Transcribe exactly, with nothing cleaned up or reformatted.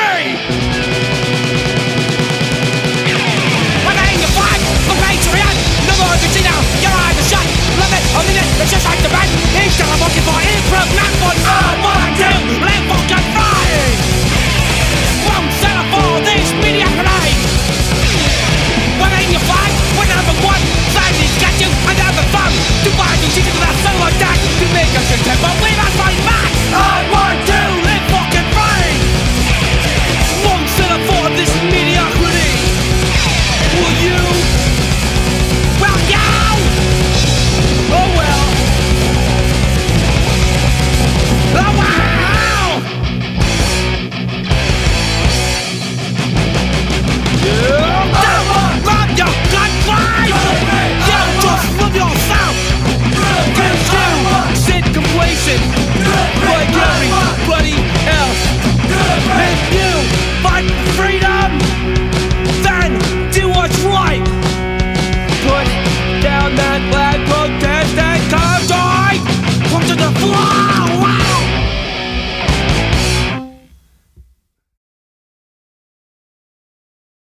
me! When I aim your flag, I'm ready to react. No more can see now, your eyes are shut. Love it, I'm in it, it's just like the man. Instead I'm looking for improv, not one. Oh,